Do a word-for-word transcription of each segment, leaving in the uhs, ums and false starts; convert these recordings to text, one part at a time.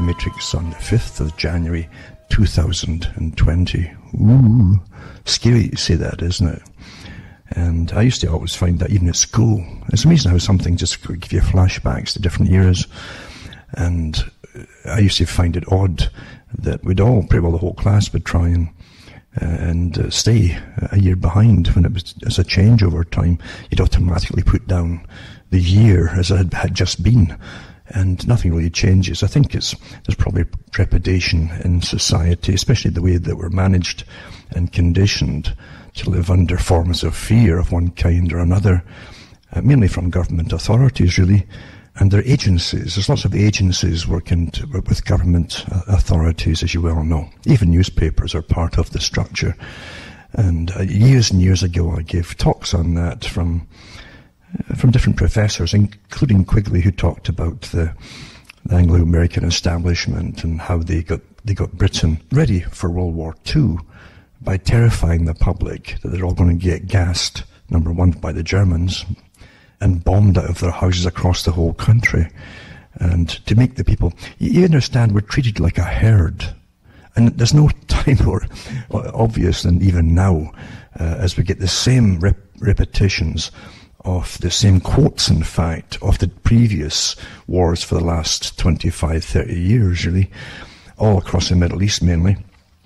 Matrix on the fifth of January two thousand twenty. Ooh, scary to say that, isn't it? And I used to always find that even at school. It's amazing how something just could give you flashbacks to different eras. And I used to find it odd that we'd all, pretty well the whole class, would try and uh, and uh, stay a year behind when it was as a change over time. You'd automatically put down the year as it had, had just been. And nothing really changes. I think it's there's probably trepidation in society, especially the way that we're managed and conditioned to live under forms of fear of one kind or another, uh, mainly from government authorities, really, and their agencies. There's lots of agencies working to, with government authorities, as you well know. Even newspapers are part of the structure. And uh, years and years ago, I gave talks on that from from different professors, including Quigley, who talked about the, the Anglo-American establishment and how they got they got Britain ready for World War Two by terrifying the public that they're all going to get gassed, number one, by the Germans, and bombed out of their houses across the whole country. And to make the people, you understand, we're treated like a herd. And there's no time more obvious than even now, uh, as we get the same rep- repetitions of the same quotes, in fact, of the previous wars for the last twenty-five, thirty years, really, all across the Middle East mainly,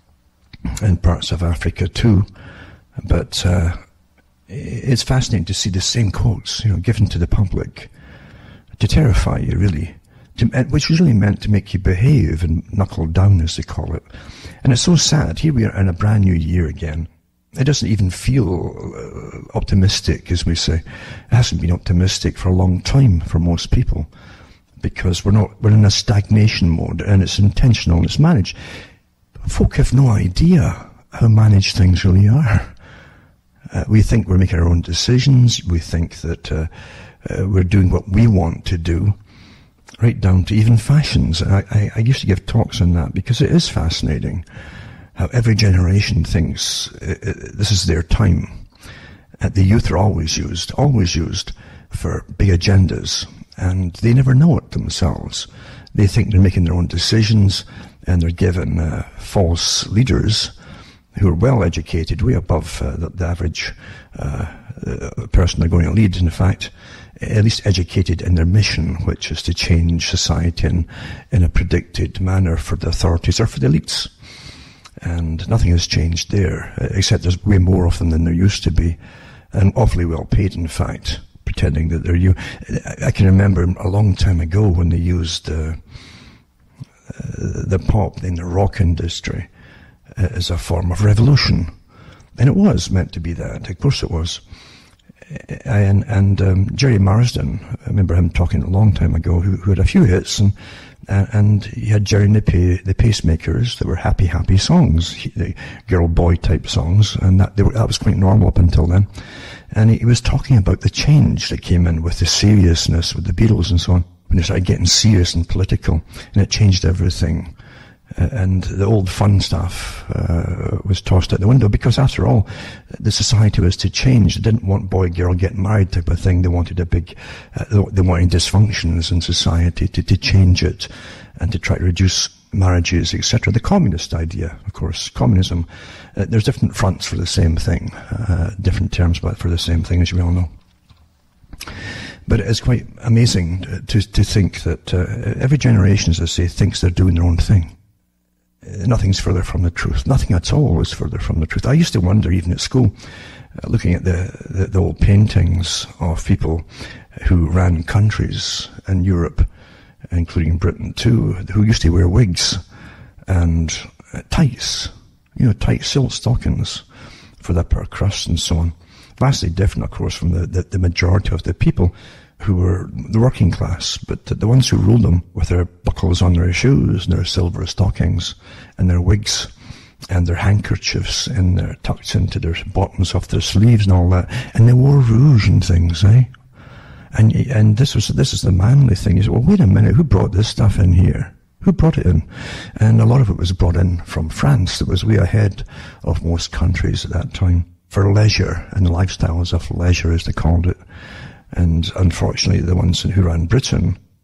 and parts of Africa too. But uh, it's fascinating to see the same quotes, you know, given to the public to terrify you, really, to, which was really meant to make you behave and knuckle down, as they call it. And it's so sad. Here we are in a brand new year again. It doesn't even feel uh, optimistic, as we say. It hasn't been optimistic for a long time for most people, because we're not, we're in a stagnation mode, and it's intentional and it's managed. Folk have no idea how managed things really are. Uh, we think we're making our own decisions. We think that uh, uh, we're doing what we want to do, right down to even fashions. I, I, I used to give talks on that because it is fascinating how every generation thinks uh, uh, this is their time. Uh, the youth are always used, always used for big agendas, and they never know it themselves. They think they're making their own decisions, and they're given uh, false leaders who are well educated, way above uh, the, the average uh, uh, person they're going to lead, in fact, at least educated in their mission, which is to change society in, in a predicted manner for the authorities or for the elites. And nothing has changed there, except there's way more of them than there used to be, and awfully well paid, in fact, pretending that they're you. I can remember a long time ago when they used uh, uh, the pop in the rock industry uh, as a form of revolution. And it was meant to be that, of course it was. And, and um, Jerry Marsden, I remember him talking a long time ago, who, who had a few hits, and And, and he had Jerry and the, Pay, the Pacemakers that were happy, happy songs, he, the girl-boy type songs, and that, they were, that was quite normal up until then. And he, he was talking about the change that came in with the seriousness with the Beatles and so on, when they started getting serious and political, and it changed everything. Uh, and the old fun stuff uh, was tossed out the window, because after all, the society was to change. They didn't want boy-girl getting married type of thing. They wanted a big, uh, they wanted dysfunctions in society to, to change it and to try to reduce marriages, et cetera. The communist idea, of course, communism, uh, there's different fronts for the same thing, uh, different terms, but for the same thing, as you well know. But it's quite amazing to, to think that uh, every generation, as I say, thinks they're doing their own thing. Nothing's further from the truth. Nothing at all is further from the truth. I used to wonder, even at school, uh, looking at the, the, the old paintings of people who ran countries in Europe, including Britain too, who used to wear wigs and uh, tights, you know, tight silk stockings for the upper crust and so on. Vastly different, of course, from the, the, the majority of the people who were the working class, but the ones who ruled them with their buckles on their shoes and their silver stockings and their wigs and their handkerchiefs in their, tucked into their bottoms of their sleeves and all that. And they wore rouge and things, eh? And and this was this is the manly thing. You say, well, wait a minute, who brought this stuff in here? Who brought it in? And a lot of it was brought in from France. It was way ahead of most countries at that time for leisure and lifestyles of leisure, as they called it. And unfortunately, the ones who ran Britain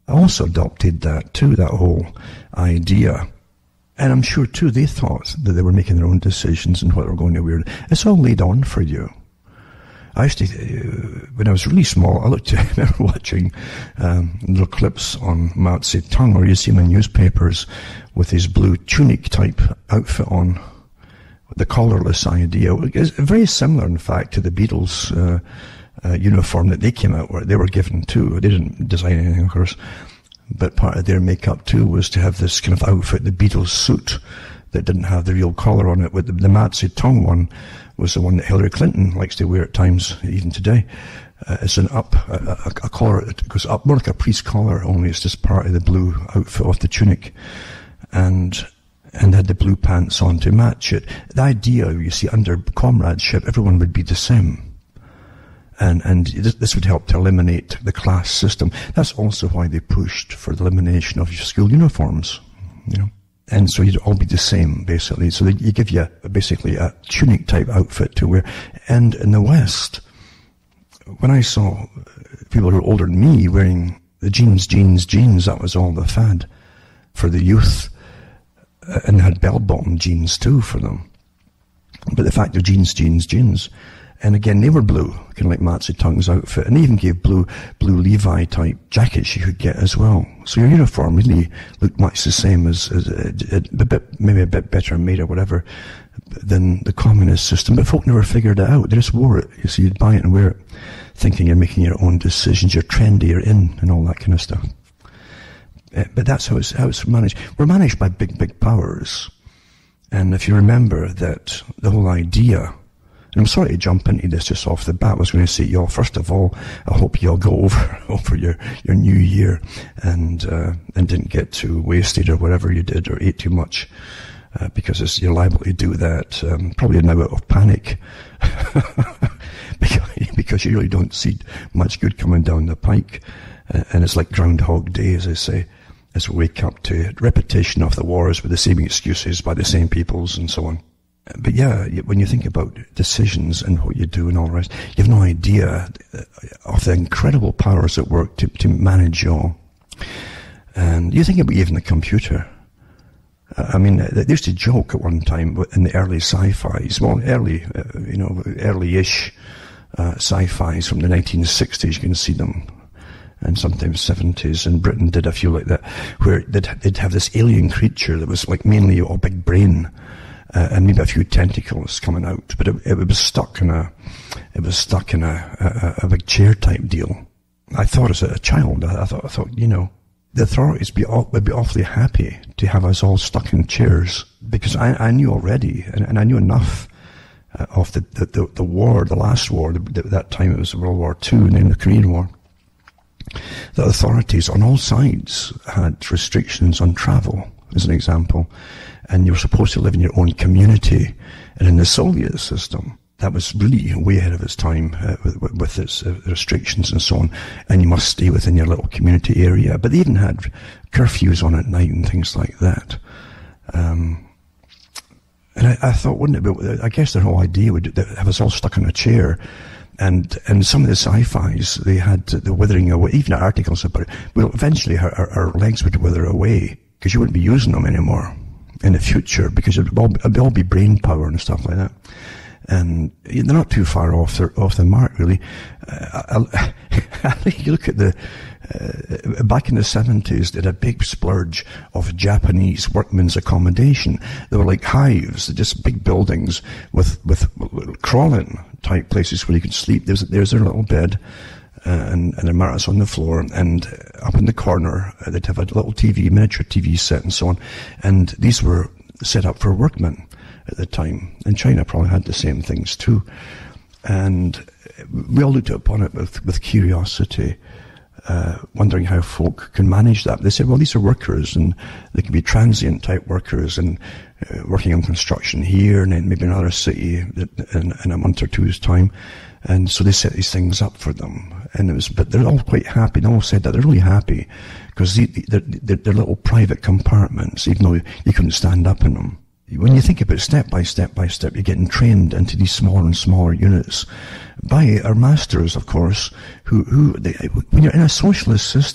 also adopted that too, that whole idea. And I'm sure too they thought that they were making their own decisions and what they were going to wear. It's all laid on for you. I used to, uh, when I was really small, I looked, I remember watching um, little clips on Mao Zedong, or you see him in newspapers with his blue tunic type outfit on, the collarless idea. It's very similar, in fact, to the Beatles uh, uh, uniform that they came out with. They were given too. They didn't design anything, of course, but part of their makeup too was to have this kind of outfit, the Beatles suit, that didn't have the real collar on it. With the, the Mao Zedong one was the one that Hillary Clinton likes to wear at times, even today. Uh, it's an up, a, a, a collar that goes up, more like a priest collar, only it's just part of the blue outfit of the tunic. And and had the blue pants on to match it. The idea, you see, under comradeship, everyone would be the same. And and this, this would help to eliminate the class system. That's also why they pushed for the elimination of your school uniforms, you know. And so you'd all be the same, basically. So they, you give you a, basically a tunic-type outfit to wear. And in the West, when I saw people who were older than me wearing the jeans, jeans, jeans, that was all the fad for the youth. Uh, and they had bell-bottom jeans too for them. But the fact they're jeans, jeans, jeans. And again, they were blue, kind of like Mao Zedong's outfit. And they even gave blue, blue Levi-type jackets you could get as well. So your uniform really looked much the same as, as a, a bit, maybe a bit better made or whatever than the communist system. But folk never figured it out. They just wore it. You see, you'd buy it and wear it, thinking you're making your own decisions, you're trendy, you're in, and all that kind of stuff. But that's how it's, how it's managed. We're managed by big, big powers. And if you remember that the whole idea, and I'm sorry to jump into this just off the bat, I was going to say, y'all, first of all, I hope y'all go over, over your, your new year and, uh, and didn't get too wasted or whatever you did or ate too much, uh, because it's, you're liable to do that, um, probably now out of panic. because, because you really don't see much good coming down the pike. Uh, and it's like Groundhog Day, as I say. As we wake up to repetition of the wars with the same excuses by the same peoples and so on. But yeah, when you think about decisions and what you do and all the rest, you have no idea of the incredible powers at work to, to manage you all. And you think about even the computer. I mean, they used to joke at one time in the early sci-fis, well, early, uh, you know, early-ish uh, sci-fis from the nineteen sixties, you can see them. And sometimes seventies, and Britain did a few like that, where they'd, they'd have this alien creature that was like mainly a big brain, uh, and maybe a few tentacles coming out, but it, it was stuck in a, it was stuck in a, a, a big chair type deal. I thought as a child, I, I thought, I thought, you know, the authorities be all, would be awfully happy to have us all stuck in chairs, because I, I knew already, and, and I knew enough uh, of the, the, the, the war, the last war, the, the, that time it was World War Two, and then the Korean War. The authorities on all sides had restrictions on travel, as an example, and you were supposed to live in your own community. And in the Soviet system, that was really way ahead of its time uh, with, with its uh, restrictions and so on, and you must stay within your little community area. But they even had curfews on at night and things like that. Um, and I, I thought, wouldn't it be, I guess their whole idea would have us all stuck in a chair. And and some of the sci-fis, they had the withering away, even articles about it. Well, eventually our, our, our legs would wither away, because you wouldn't be using them anymore in the future, because it would all, it would all be brain power and stuff like that. And they're not too far off the, off the mark, really. Uh, I, I think you look at the, uh, back in the seventies, they had a big splurge of Japanese workmen's accommodation. They were like hives, just big buildings with, with crawling type places where you could sleep. There's, there's their little bed, uh, and, and a mattress on the floor, and up in the corner, uh, they'd have a little T V, miniature T V set and so on. And these were set up for workmen at the time. And China probably had the same things too. And we all looked upon it with, with curiosity, uh, wondering how folk can manage that. They said, well, these are workers, and they can be transient type workers, and uh, working on construction here, and then maybe another city in, in a month or two's time. And so they set these things up for them. And it was, but they're all quite happy. They all said that they're really happy, because they, they're, they're, they're little private compartments, even though you couldn't stand up in them. When you think about step by step by step, you're getting trained into these smaller and smaller units by our masters, of course, who, who they, when you're in a socialist system,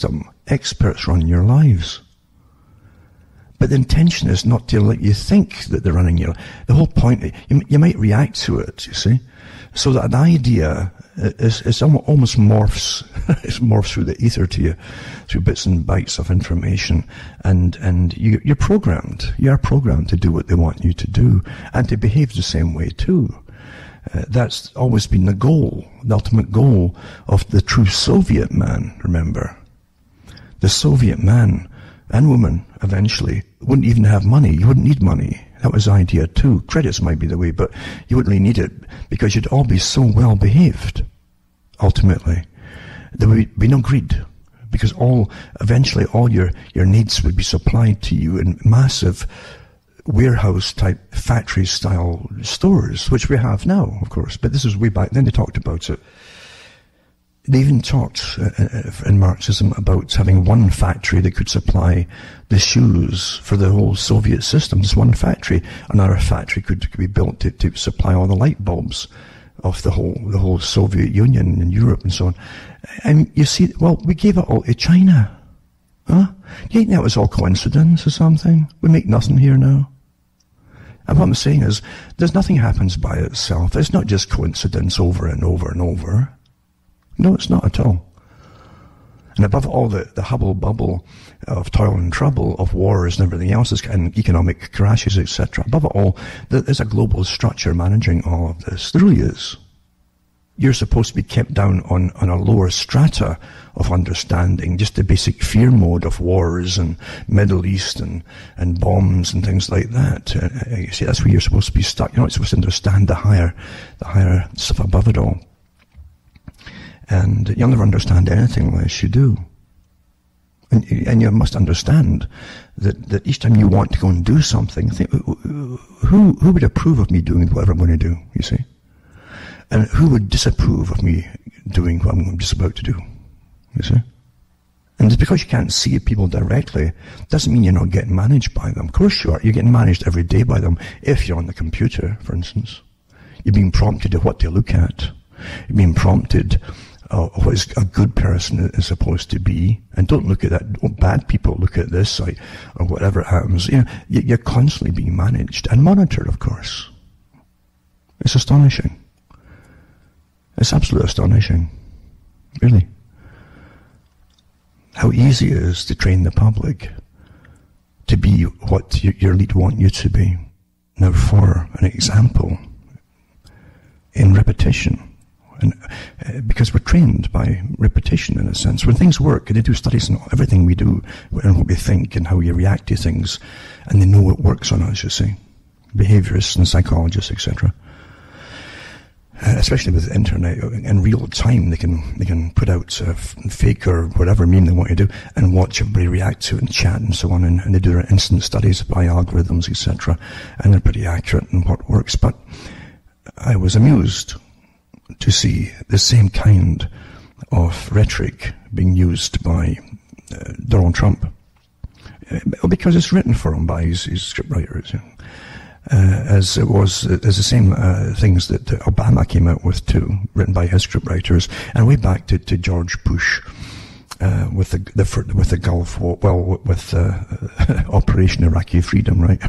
experts run your lives. But the intention is not to let you think that they're running your life. The whole point, you, you might react to it, you see. So that an idea is, is almost morphs, it morphs through the ether to you, through bits and bytes of information. And, and you, you're programmed. You are programmed to do what they want you to do and to behave the same way too. Uh, that's always been the goal, the ultimate goal of the true Soviet man, remember. The Soviet man and woman eventually wouldn't even have money. You wouldn't need money. That was the idea too. Credits might be the way, but you wouldn't really need it because you'd all be so well behaved. Ultimately, there would be no greed because all, eventually all your, your needs would be supplied to you in massive warehouse type factory style stores, which we have now, of course. But this is way back then they talked about it. They even talked uh, in Marxism about having one factory that could supply the shoes for the whole Soviet system. Just one factory. Another factory could, could be built to, to supply all the light bulbs of the whole the whole Soviet Union and Europe and so on. And you see, well, we gave it all to China. Huh? Do you think that was all coincidence or something? We make nothing here now. And what I'm saying is, there's nothing happens by itself. It's not just coincidence over and over and over. No, it's not at all. And above all the, the hubble bubble of toil and trouble, of wars and everything else, and economic crashes, et cetera. Above it all, there's a global structure managing all of this. There really is. You're supposed to be kept down on, on a lower strata of understanding, just the basic fear mode of wars and Middle East and, and bombs and things like that. Uh, you see, that's where you're supposed to be stuck. You're not supposed to understand the higher, the higher stuff above it all. And you'll never understand anything unless you do. And, and you must understand that, that each time you want to go and do something, think, who, who would approve of me doing whatever I'm going to do, you see? And who would disapprove of me doing what I'm just about to do, you see? And just because you can't see people directly, doesn't mean you're not getting managed by them. Of course you are. You're getting managed every day by them. If you're on the computer, for instance, you're being prompted to what to look at. You're being prompted Uh, what is a good person is supposed to be, and don't look at that. Oh, bad people look at this site or whatever happens. You know, you're constantly being managed and monitored, of course. It's astonishing. It's absolutely astonishing, really. How easy it is to train the public to be what your elite want you to be. Now, for an example, in repetition. And, uh, because we're trained by repetition in a sense. When things work, and they do studies on everything we do and what we think and how we react to things, and they know what works on us, you see. Behaviorists and psychologists, et cetera. Uh, especially with the internet, in real time, they can they can put out uh, fake or whatever meme they want to do, and watch everybody react to it and chat and so on. And, and they do their instant studies by algorithms, et cetera. And they're pretty accurate in what works. But I was amused to see the same kind of rhetoric being used by uh, Donald Trump. Uh, because it's written for him by his, his scriptwriters. You know. uh, as it was, as the same uh, things that Obama came out with too, written by his scriptwriters, and way back to, to George Bush. Uh, with the, the with the Gulf War, well, with uh, Operation Iraqi Freedom, right?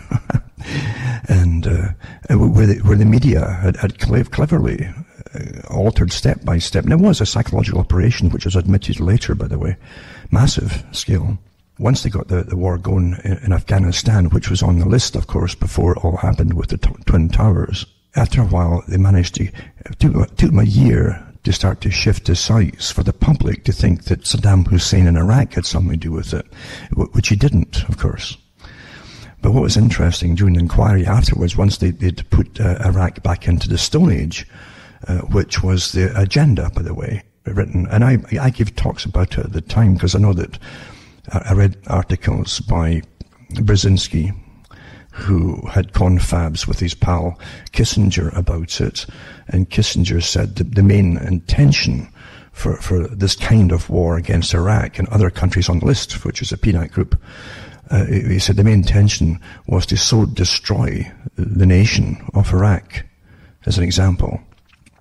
and uh, where, the, where the media had, had cleverly uh, altered step by step, and it was a psychological operation, which was admitted later, by the way, massive scale. Once they got the, the war going in, in Afghanistan, which was on the list, of course, before it all happened with the t- Twin Towers. After a while, they managed to, it took, it took them a year to start to shift the sights for the public to think that Saddam Hussein in Iraq had something to do with it, which he didn't, of course. But what was interesting during the inquiry afterwards, once they, they'd put uh, Iraq back into the Stone Age, uh, which was the agenda, by the way, written, and I, I gave talks about it at the time, because I know that I read articles by Brzezinski, who had confabs with his pal Kissinger about it, and Kissinger said that the main intention for, for this kind of war against Iraq and other countries on the list, which is a peanut group, uh, he said the main intention was to so destroy the nation of Iraq, as an example,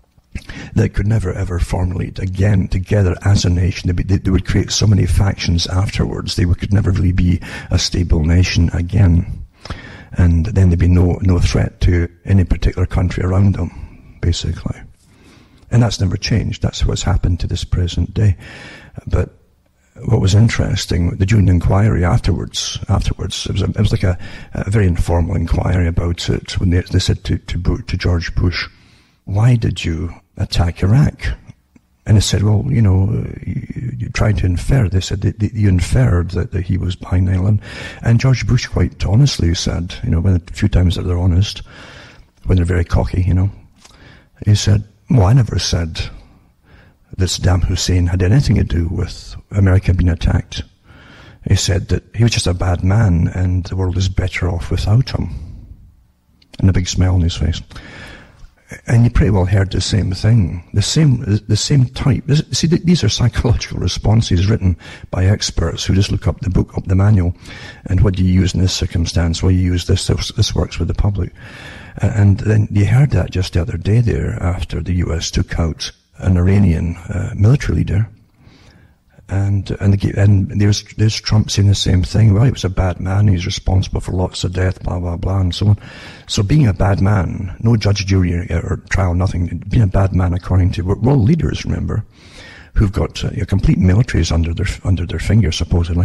that could never ever formulate again together as a nation. They, be, they would create so many factions afterwards. They could never really be a stable nation again. And then there'd be no, no threat to any particular country around them, basically. And that's never changed. That's what's happened to this present day. But what was interesting, the June inquiry afterwards, afterwards, it was, a, it was like a, a very informal inquiry about it when they, they said to, to, to George Bush, why did you attack Iraq? And he said, well, you know, you, you tried to infer. They said that, that you inferred that, that he was behind nine eleven. And George Bush quite honestly said, you know, when a few times that they're honest, when they're very cocky, you know, he said, well, I never said that Saddam Hussein had anything to do with America being attacked. He said that he was just a bad man and the world is better off without him. And a big smile on his face. And you pretty well heard the same thing, the same, the same type. This, see, these are psychological responses written by experts who just look up the book, up the manual, and what do you use in this circumstance? Well, you use this. This, this works with the public. And then you heard that just the other day there, after the U S took out an Iranian uh, military leader. And and, the, and there's there's Trump saying the same thing. Well, he was a bad man. He's responsible for lots of death, blah blah blah, and so on. So being a bad man, no judge, jury, or trial, nothing. Being a bad man, according to world leaders, remember, who've got uh, complete militaries under their under their fingers, supposedly,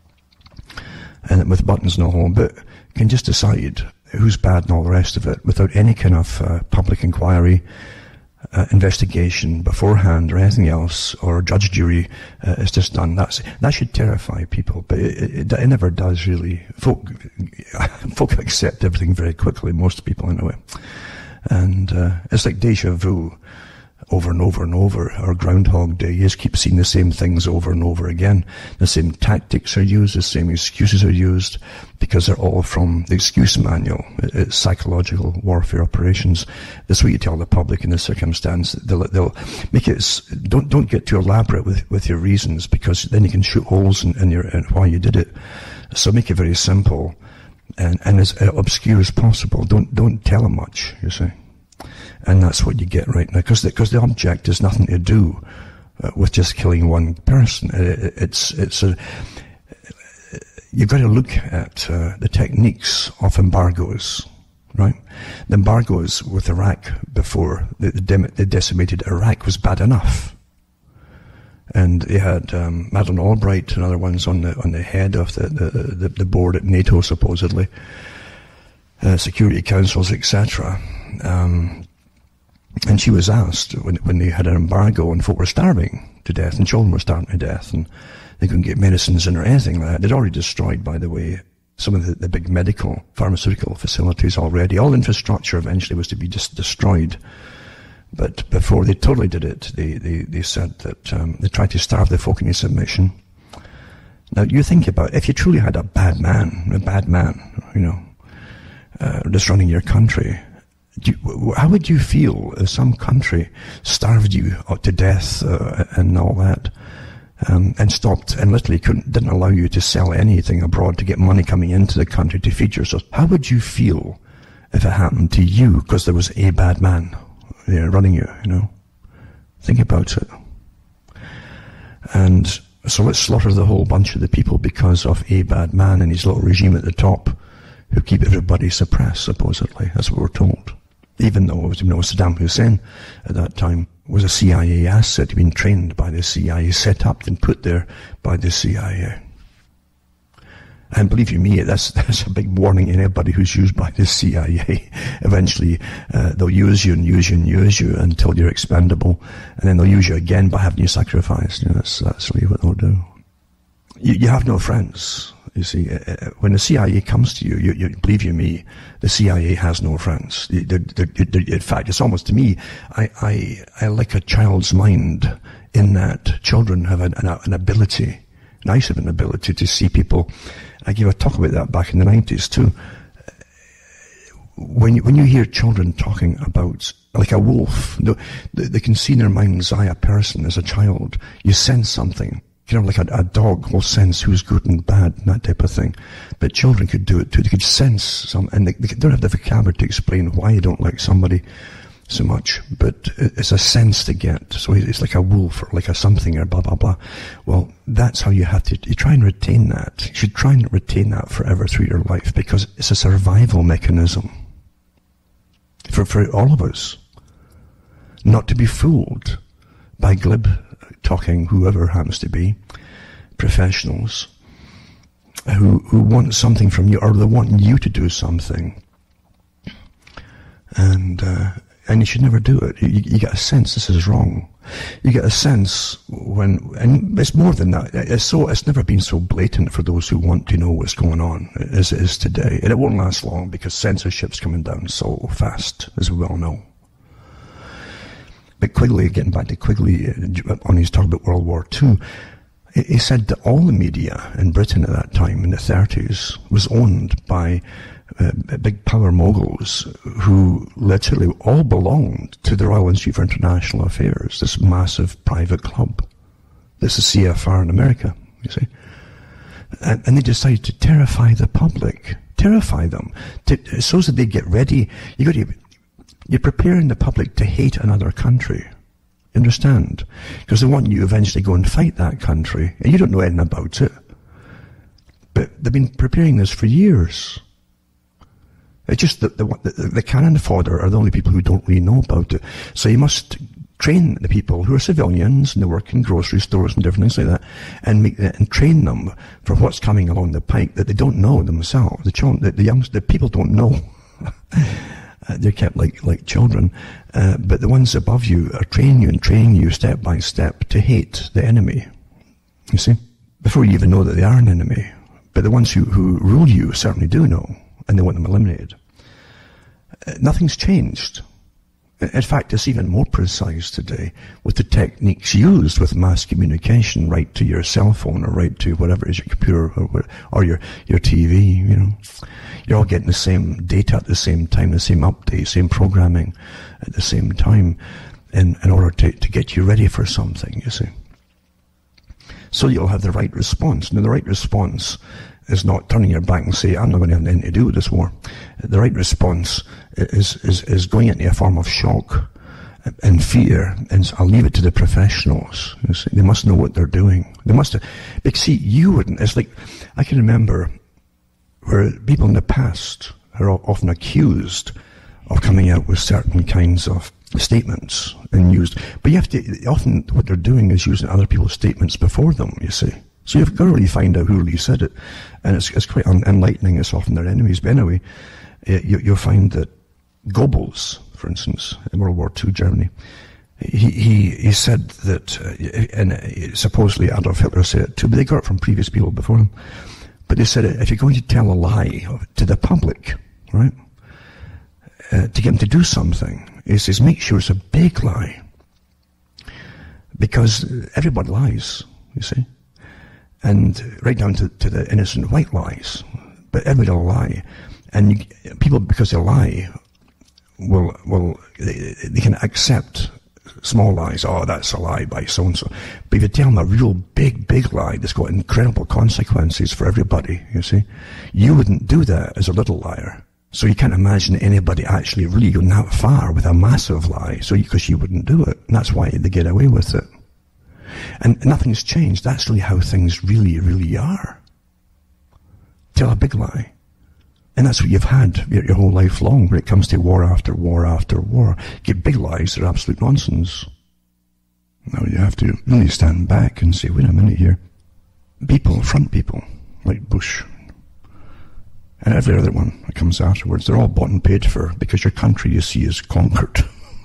and with buttons and all, but can just decide who's bad and all the rest of it without any kind of uh, public inquiry. Uh, investigation beforehand or anything else, or judge jury uh, is just done. That's, that should terrify people, but it, it, it never does really. Folk, folk accept everything very quickly, most people anyway. And uh, it's like deja vu over and over and over, or Groundhog Day. You just keep seeing the same things over and over again. The same tactics are used, the same excuses are used, because they're all from the excuse manual. It's psychological warfare operations. That's what you tell the public in this circumstance. They'll, they'll make it, don't, don't get too elaborate with, with your reasons, because then you can shoot holes in, in your, in why you did it. So make it very simple and, and as obscure as possible. Don't, don't tell them much, you see. And that's what you get right now, because the, because the object has nothing to do uh, with just killing one person. It, it's it's a, you've got to look at uh, the techniques of embargoes, right? The embargoes with Iraq before the, the, dem- the decimated Iraq was bad enough, and they had um, Madeleine Albright and other ones on the on the head of the the, the, the board at NATO, supposedly, uh, security councils, et cetera. Um, And she was asked when, when they had an embargo and folk were starving to death and children were starving to death and they couldn't get medicines in or anything like that. They'd already destroyed, by the way, some of the, the big medical, pharmaceutical facilities already. All infrastructure eventually was to be just destroyed. But before they totally did it, they, they, they said that um, they tried to starve the folk into submission. Now, you think about it, if you truly had a bad man, a bad man, you know, uh, just running your country, Do you, how would you feel if some country starved you to death uh, and all that, um, and stopped and literally couldn't, didn't allow you to sell anything abroad to get money coming into the country to feed yourself? How would you feel if it happened to you because there was a bad man there running you? You know, think about it. And so let's slaughter the whole bunch of the people because of a bad man and his little regime at the top, who keep everybody suppressed. Supposedly, that's what we're told. Even though, you know, Saddam Hussein at that time was a C I A asset, he'd been trained by the C I A, set up and put there by the C I A. And believe you me, that's that's a big warning to anybody who's used by the C I A. Eventually, uh, they'll use you and use you and use you until you're expendable, and then they'll use you again by having you sacrificed. You know, that's that's really what they'll do. You, you have no friends. You see, uh, when the C I A comes to you, you, you believe you me, the C I A has no friends. They're, they're, they're, in fact, it's almost to me, I, I, I like a child's mind in that children have an, an, an ability, nice of an ability to see people. I gave a talk about that back in the nineties too. When you, when you hear children talking about, like a wolf, they, they can see in their mind's eye a person as a child. You sense something. You know, like a, a dog will sense who's good and bad, and that type of thing. But children could do it too. They could sense some, and they, they don't have the vocabulary to explain why you don't like somebody. so much, but it's a sense to get. So it's like a wolf or like a something or blah, blah, blah. Well, that's how you have to, you try and retain that. You should try and retain that forever through your life, because it's a survival mechanism for, for all of us. Not to be fooled by glib talking, whoever happens to be, professionals who, who want something from you, or they want you to do something. And, uh, And you should never do it. You, you get a sense this is wrong. You get a sense when, and it's more than that. It's so, it's never been so blatant for those who want to know what's going on as it is today. And it won't last long, because censorship's coming down so fast, as we well know. But Quigley, getting back to Quigley, on his talk about World War Two, he said that all the media in Britain at that time, in the thirties, was owned by Uh, big power moguls who literally all belonged to the Royal Institute for International Affairs, this massive private club. This is C F R in America, you see. And, and they decided to terrify the public, terrify them, to, so that they get ready. You got to, you're preparing the public to hate another country. You understand? Because they want you to eventually go and fight that country, and you don't know anything about it. But they've been preparing this for years. It's just that the, the, the cannon fodder are the only people who don't really know about it. So you must train the people who are civilians and they work in grocery stores and different things like that, and make and train them for what's coming along the pike that they don't know themselves. The children, the, the young, the people don't know. uh, they're kept like like children, uh, but the ones above you are training you and training you step by step to hate the enemy. You see, before you even know that they are an enemy. But the ones who who rule you certainly do know, and they want them eliminated. Uh, nothing's changed. In fact, it's even more precise today with the techniques used with mass communication, right to your cell phone or right to whatever is your computer or, or your, your T V, you know. You're all getting the same data at the same time, the same update, same programming at the same time in, in order to, to get you ready for something, you see. So you'll have the right response. Now, the right response is not turning your back and say, I'm not going to have anything to do with this war. The right response is, is, is going into a form of shock and fear, and I'll leave it to the professionals. You see, they must know what they're doing. They must have, because see, you wouldn't, it's like, I can remember where people in the past are often accused of coming out with certain kinds of statements and used, but you have to, often what they're doing is using other people's statements before them, you see. So you've got to really find out who really said it, and it's, it's quite un- enlightening. It's often their enemies. But anyway, you, you'll find that Goebbels, for instance, in World War Two Germany, he he, he said that, uh, and uh, supposedly Adolf Hitler said it too, but they got it from previous people before him. But they said, if you're going to tell a lie to the public, right, uh, to get them to do something, he says, make sure it's a big lie, because everybody lies, you see. And right down to, to the innocent white lies. But everybody will lie. And you, people, because they lie, will, will, they, they can accept small lies. Oh, that's a lie by so-and-so. But if you tell them a real big, big lie that's got incredible consequences for everybody, you see, you wouldn't do that as a little liar. So you can't imagine anybody actually really going that far with a massive lie. So, because you wouldn't do it. And that's why they get away with it. And nothing's changed. That's really how things really, really are. Tell a big lie. And that's what you've had your, your whole life long when it comes to war after war after war. Get big lies that are absolute nonsense. Now you have to really stand back and say, wait a minute here. People, front people, like Bush, and every other one that comes afterwards, they're all bought and paid for because your country, you see, is conquered.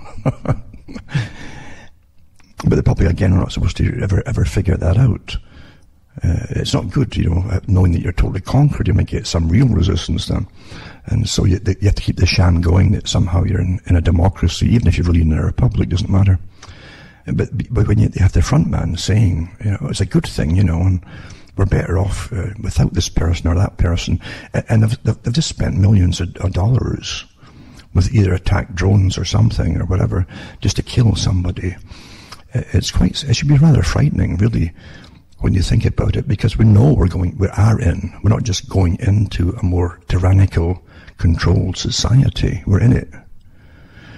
But the public, again, are not supposed to ever, ever figure that out. Uh, it's not good, you know, knowing that you're totally conquered. You might get some real resistance then. And so you, you have to keep the sham going that somehow you're in, in a democracy, even if you're really in a republic, doesn't matter. But, but when you, you have the front man saying, you know, it's a good thing, you know, and we're better off uh, without this person or that person. And they've, they've just spent millions of, of dollars with either attack drones or something or whatever, just to kill somebody. It's quite, it should be rather frightening, really, when you think about it, because we know we're going, we are in, we're not just going into a more tyrannical, controlled society, we're in it.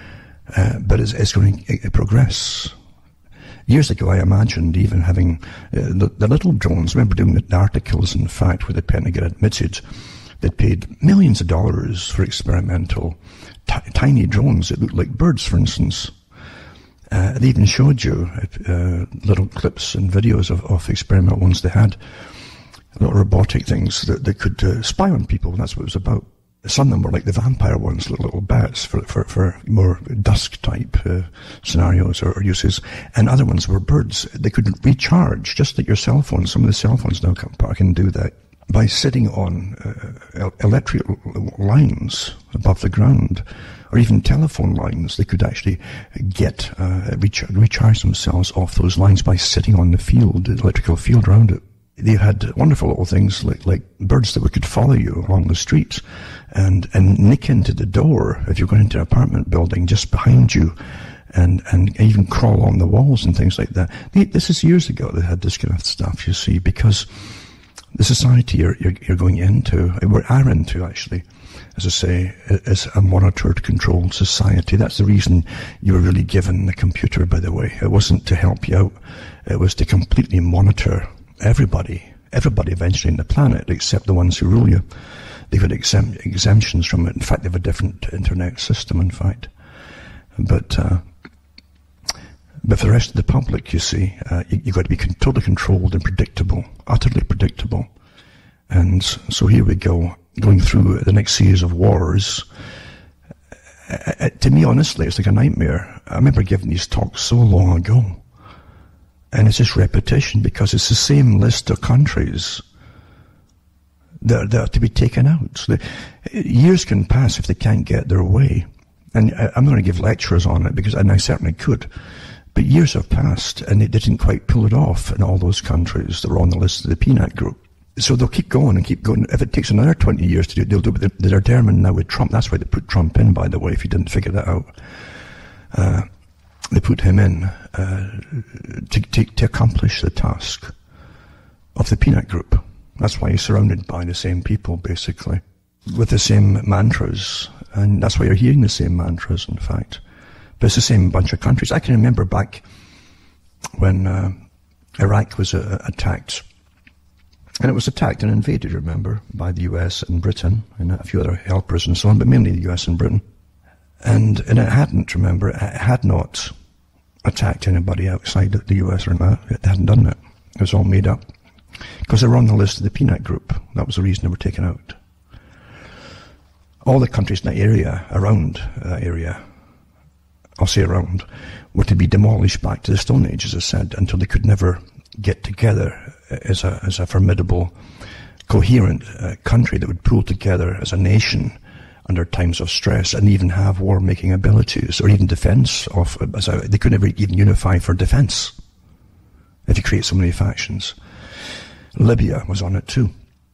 Uh, but it's, it's going to progress. Years ago, I imagined even having uh, the, the little drones. I remember doing the articles, in fact, where the Pentagon admitted they'd paid millions of dollars for experimental t- tiny drones that looked like birds, for instance. Uh, they even showed you uh, little clips and videos of, of experimental ones they had, little robotic things that, that could uh, spy on people. That's what it was about. Some of them were like the vampire ones, little, little bats for, for, for more dusk-type uh, scenarios or, or uses. And other ones were birds. They could recharge, just like your cell phones. Some of the cell phones now can, can do that by sitting on uh, electric lines above the ground, or even telephone lines. They could actually get uh, recharge, recharge themselves off those lines by sitting on the field, the electrical field around it. They had wonderful little things like, like birds that could follow you along the streets and, and nick into the door if you're going into an apartment building just behind you, and, and even crawl on the walls and things like that. They, this is years ago they had this kind of stuff, you see, because the society you're, you're, you're going into, we're are into actually, as I say, is a monitored, controlled society. That's the reason you were really given the computer, by the way. It wasn't to help you out. It was to completely monitor everybody, everybody eventually on the planet, except the ones who rule you. They've had exempt, exemptions from it. In fact, they have a different internet system, in fact. But, uh, but for the rest of the public, you see, uh, you, you've got to be con- totally controlled and predictable, utterly predictable. And so here we go, going through the next series of wars. Uh, uh, to me, honestly, it's like a nightmare. I remember giving these talks so long ago. And it's just repetition, because it's the same list of countries that, that are to be taken out. So the, years can pass if they can't get their way. And I, I'm not going to give lectures on it, because, and I certainly could. But years have passed, and they didn't quite pull it off in all those countries that were on the list of the Peanut Group. So they'll keep going and keep going. If it takes another twenty years to do it, they'll do it. They're determined now with Trump. That's why they put Trump in, by the way, if you didn't figure that out. Uh, They put him in uh, to, to, to accomplish the task of the Peanut Group. That's why he's surrounded by the same people, basically, with the same mantras. And that's why you're hearing the same mantras, in fact. But it's the same bunch of countries. I can remember back when uh, Iraq was uh, attacked. And it was attacked and invaded, remember, by the U S and Britain and a few other helpers and so on, but mainly the U S and Britain. And, and it hadn't, remember, it had not attacked anybody outside the U S or not. It hadn't done it. It was all made up. Because they were on the list of the Peanut Group. That was the reason they were taken out. All the countries in that area, around that area, I'll say around, were to be demolished back to the Stone Age, as I said, until they could never get together as a, as a formidable, coherent uh, country that would pull together as a nation under times of stress, and even have war-making abilities, or even defense of, as a, they could never even unify for defense if you create so many factions. Libya was on it too.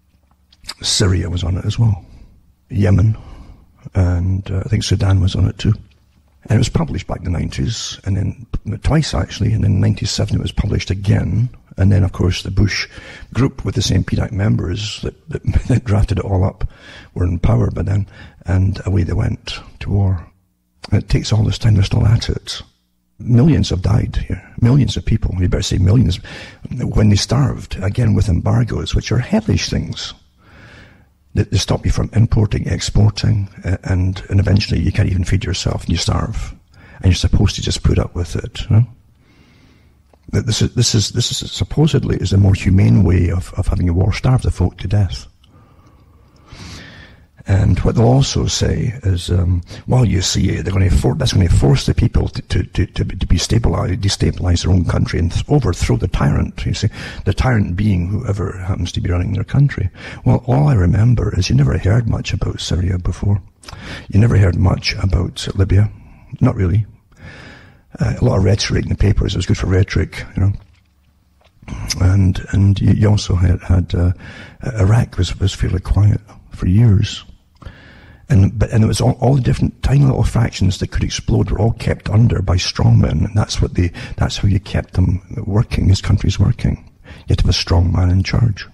Syria was on it as well. Yemen, and uh, I think Sudan was on it too. And it was published back in the nineties, and then twice actually, and then in ninety-seven it was published again. And then, of course, the Bush group with the same P D A C members that, that, that drafted it all up were in power by then, and away they went to war. And it takes all this time, they're still at it. Millions have died here. Millions of people, you better say millions, when they starved, again with embargoes, which are hellish things. They, they stop you from importing, exporting, and, and eventually you can't even feed yourself and you starve. And you're supposed to just put up with it, you know? This is, this is, this is supposedly is a more humane way of, of having a war, starve the folk to death. And what they'll also say is, um, well, you see, they're going to for, that's going to force the people to, to, to, to be stabilized, destabilize their own country and th- overthrow the tyrant. You see, the tyrant being whoever happens to be running their country. Well, all I remember is you never heard much about Syria before. You never heard much about Libya. Not really. Uh, a lot of rhetoric in the papers. It was good for rhetoric, you know. And and you, you also had, had uh, Iraq was was fairly quiet for years. And but and it was all, all the different tiny little fractions that could explode were all kept under by strongmen, and that's what they that's how you kept them working. These countries working. You had to have a strong man in charge.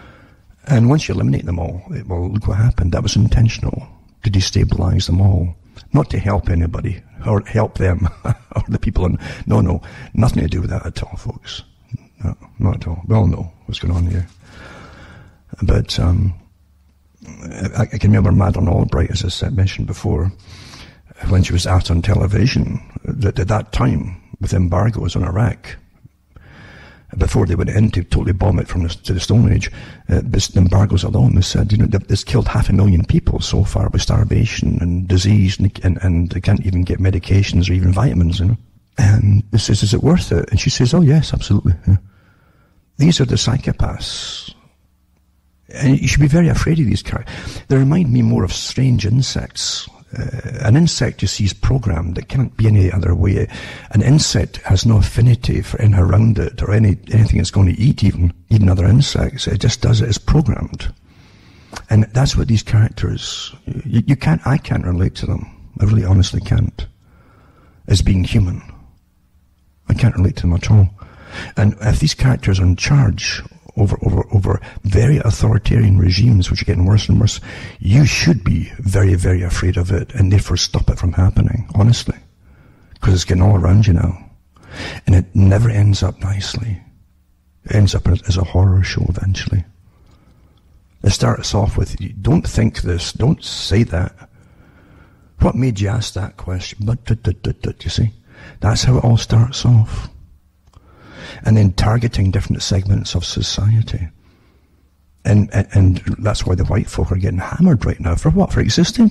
And once you eliminate them all, it, well, look what happened. That was intentional, to destabilize them all. Not to help anybody, or help them, or the people in, no, no, nothing to do with that at all, folks. No, not at all. We all know what's going on here. But, um, I, I can remember Madeleine Albright, as I mentioned before, when she was out on television, that at that time, with embargoes on Iraq, before they went in to totally bomb it from the, to the Stone Age, uh, the embargoes alone, they said, you know, this killed half a million people so far with starvation and disease, and, and, and they can't even get medications or even vitamins, you know. And this says, is it worth it? And she says, oh yes, absolutely. Yeah. These are the psychopaths. And you should be very afraid of these characters. They remind me more of strange insects. Uh, an insect you see is programmed. It can't be any other way. An insect has no affinity for anything around it or any anything it's going to eat, even even other insects. It just does it. It's programmed. And that's what these characters, you, you can't, I can't relate to them. I really honestly can't. As being human. I can't relate to them at all. And if these characters are in charge over, over, over very authoritarian regimes, which are getting worse and worse, you should be very, very afraid of it and therefore stop it from happening, honestly. Because it's getting all around you now. And it never ends up nicely. It ends up as a horror show eventually. It starts off with, don't think this, don't say that. What made you ask that question? But, you see, that's how it all starts off. And then targeting different segments of society. And, and and that's why the white folk are getting hammered right now. For what? For existing?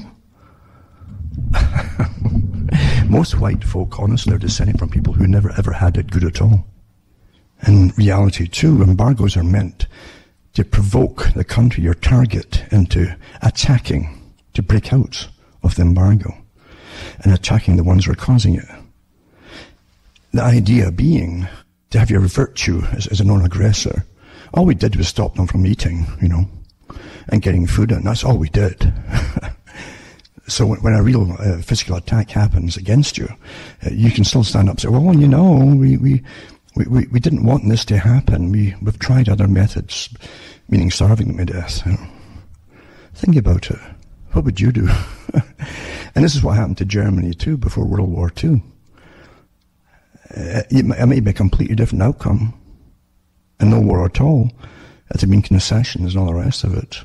Most white folk, honestly, are descending from people who never ever had it good at all. In reality, too, embargoes are meant to provoke the country, your target, into attacking, to break out of the embargo, and attacking the ones who are causing it. The idea being to have your virtue as, as a non-aggressor. All we did was stop them from eating, you know, and getting food in. That's all we did. So when, when a real uh, physical attack happens against you, uh, you can still stand up and say, well, you know, we, we, we, we didn't want this to happen. We, we've tried other methods, meaning starving them to death. You know. Think about it. What would you do? And this is what happened to Germany, too, before World War Two. Uh, it may be a completely different outcome, and no war at all. It had been concessions and all the rest of it.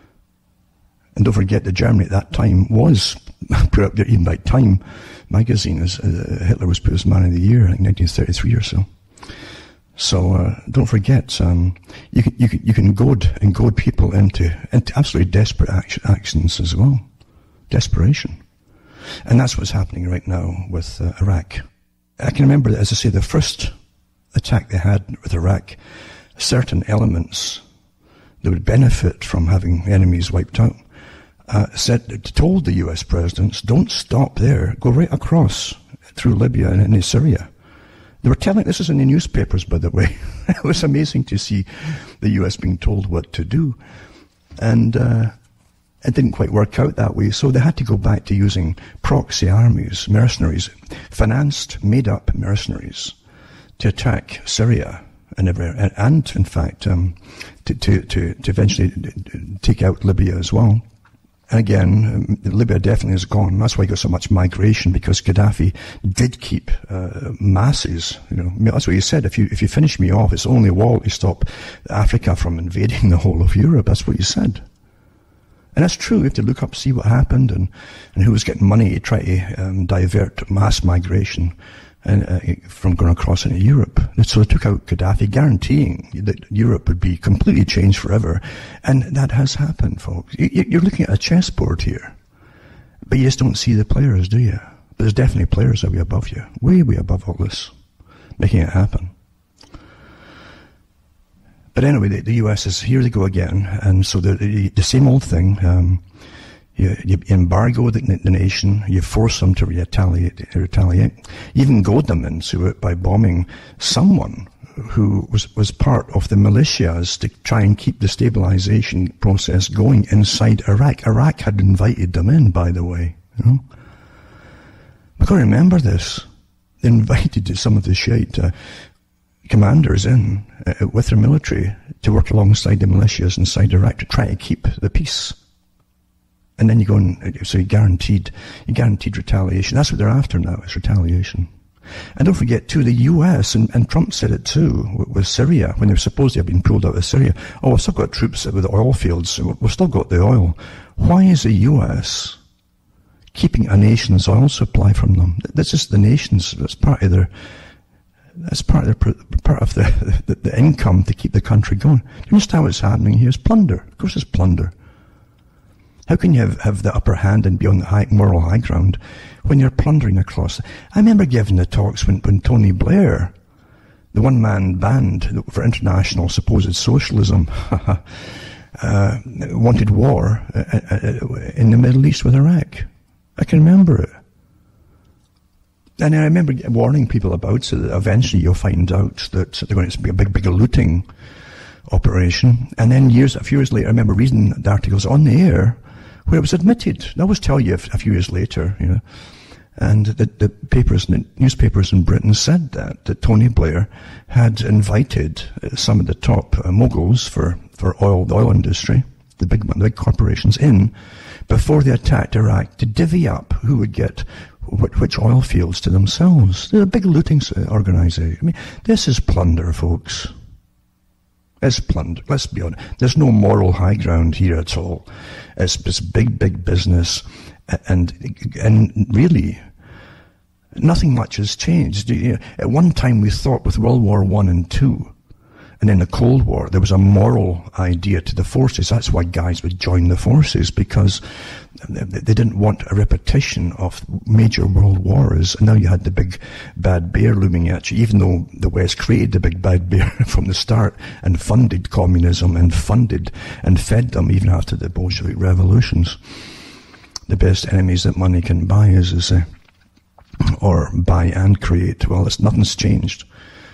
And don't forget that Germany at that time was put up there, even by Time magazine, as uh, Hitler was put as Man of the Year, I think nineteen thirty-three or so. So uh, don't forget, um, you can you can you can goad and goad people into into absolutely desperate action, actions as well, desperation, and that's what's happening right now with uh, Iraq. I can remember that, as I say, the first attack they had with Iraq, certain elements that would benefit from having enemies wiped out, uh, said, told the U S presidents, don't stop there, go right across through Libya and into Syria. They were telling, this is in the newspapers, by the way. It was amazing to see the U S being told what to do. And, uh, it didn't quite work out that way, so they had to go back to using proxy armies, mercenaries, financed, made-up mercenaries, to attack Syria and, everywhere, and in fact, um, to, to, to, to eventually take out Libya as well. And again, um, Libya definitely is gone. That's why you got so much migration, because Gaddafi did keep uh, masses. You know, that's what he said. If you if you finish me off, it's only a wall to stop Africa from invading the whole of Europe. That's what he said. And that's true. You have to look up, see what happened, and, and who was getting money to try to um, divert mass migration and, uh, from going across into Europe. And so they took out Gaddafi, guaranteeing that Europe would be completely changed forever. And that has happened, folks. You, you're looking at a chessboard here, but you just don't see the players, do you? But there's definitely players that are way above you, way, way above all this, making it happen. But anyway, the, the U S is, here they go again, and so the, the, the same old thing, um, you, you embargo the, the nation, you force them to retaliate, retaliate, you even goad them into it by bombing someone who was, was part of the militias to try and keep the stabilization process going inside Iraq. Iraq had invited them in, by the way, you know. We've got to remember this. They invited some of the shite, uh, commanders in uh, with their military to work alongside the militias inside Iraq to try to keep the peace. And then you go and, so you guaranteed, you guaranteed retaliation. That's what they're after now, is retaliation. And don't forget too, the U S, and, and Trump said it too, with, with Syria, when they were supposed to have been pulled out of Syria. Oh, we've still got troops with the oil fields, we've still got the oil. Why is the U S keeping a nation's oil supply from them? That's just the nation's, that's part of their, that's part of their, part of the, the, the income to keep the country going. Do you understand what's happening here? It's plunder. Of course it's plunder. How can you have, have the upper hand and be on the high, moral high ground when you're plundering across? I remember giving the talks when, when Tony Blair, the one-man band for international supposed socialism, uh, wanted war in the Middle East with Iraq. I can remember it. And I remember warning people about it, that eventually you'll find out that they're going to be a big, big looting operation. And then years, a few years later, I remember reading the articles on the air where it was admitted. I always tell you a, a few years later, you know, and the, the papers, the newspapers in Britain said that, that Tony Blair had invited some of the top uh, moguls for, for oil, the oil industry, the big, the big corporations in, before they attacked Iraq, to divvy up who would get which oil fields to themselves. They're a big looting organization. I mean, this is plunder, folks. It's plunder. Let's be honest. There's no moral high ground here at all. It's this big, big business, and and really, nothing much has changed. You know, at one time, we thought with World War One and Two, and in the Cold War, there was a moral idea to the forces. That's why guys would join the forces, because they didn't want a repetition of major world wars. And now you had the big bad bear looming at you, even though the West created the big bad bear from the start and funded communism and funded and fed them even after the Bolshevik revolutions. The best enemies that money can buy is, is uh, or buy and create. Well, it's, nothing's changed.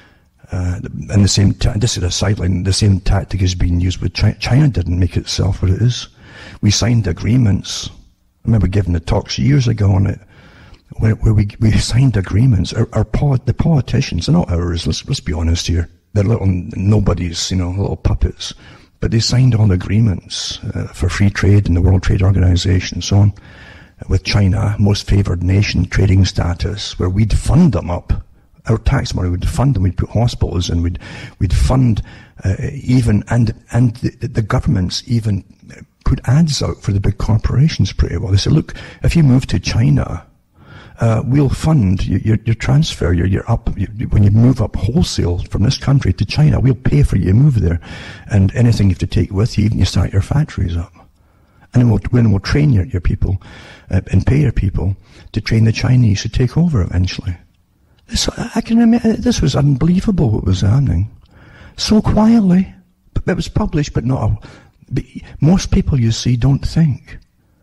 Uh, and the same, ta- this is a sideline, the same tactic is being used with China. China didn't make itself what it is. We signed agreements. I remember giving the talks years ago on it, where, where we, we signed agreements. Our, our polit- the politicians, they're not ours, let's, let's be honest here. They're little nobodies, you know, little puppets. But they signed all agreements uh, for free trade and the World Trade Organization and so on, with China, most favored nation trading status, where we'd fund them up. Our tax money would fund them. We'd put hospitals in. We'd we'd fund uh, even and and the, the governments even put ads out for the big corporations pretty well. They said, look, if you move to China, uh, we'll fund your your, your transfer. Your your up your, when you move up wholesale from this country to China, we'll pay for you to move there, and anything you have to take with you, even you start your factories up, and then we'll then we'll train your your people uh, and pay your people to train the Chinese to take over eventually. This, I can remember, this was unbelievable what was happening. So quietly. It was published, but not a, but most people, you see, don't think.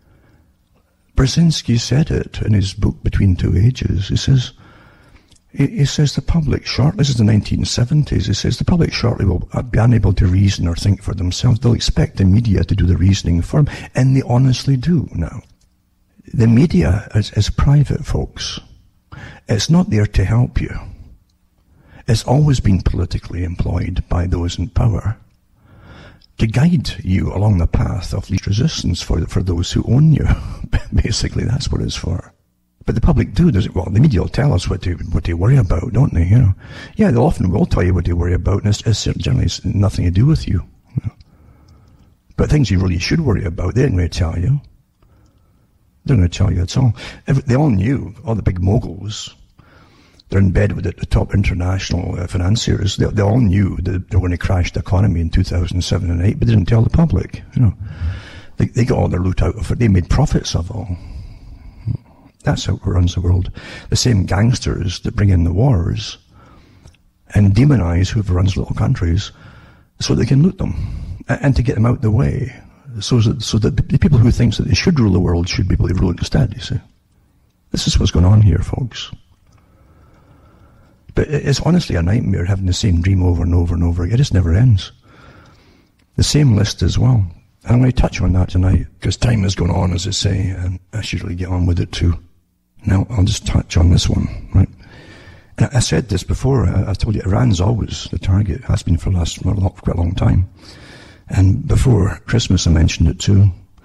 Brzezinski said it in his book Between Two Ages. He says, he, he says the public shortly, this is the nineteen seventies, he says the public shortly will be unable to reason or think for themselves. They'll expect the media to do the reasoning for them, and they honestly do now. The media is, is private, folks. It's not there to help you. It's always been politically employed by those in power to guide you along the path of least resistance for for those who own you. Basically, that's what it's for. But the public do, does it? Well, the media will tell us what they what they worry about, don't they? You know, yeah, they often will tell you what they worry about, and it's, it's generally it's nothing to do with you. You know? But things you really should worry about, they're going to tell you. They're going to tell you it's all. They all knew, all the big moguls, they're in bed with the, the top international uh, financiers. They, they all knew that they were going to crash the economy in two thousand seven and eight, but they didn't tell the public. You know, they, they got all their loot out of it. They made profits of it all. That's how it runs the world. The same gangsters that bring in the wars and demonize whoever runs little countries so they can loot them and, and to get them out the way. So that, so that the people who think that they should rule the world should be able to rule it instead, you see. This is what's going on here, folks. But it's honestly a nightmare having the same dream over and over and over again. It just never ends. The same list as well. And I'm going to touch on that tonight, because time is going on, as I say, and I should really get on with it too. Now, I'll just touch on this one, right? And I said this before. I, I told you, Iran's always the target, has been for the last for quite a long time. And before Christmas, I mentioned it too.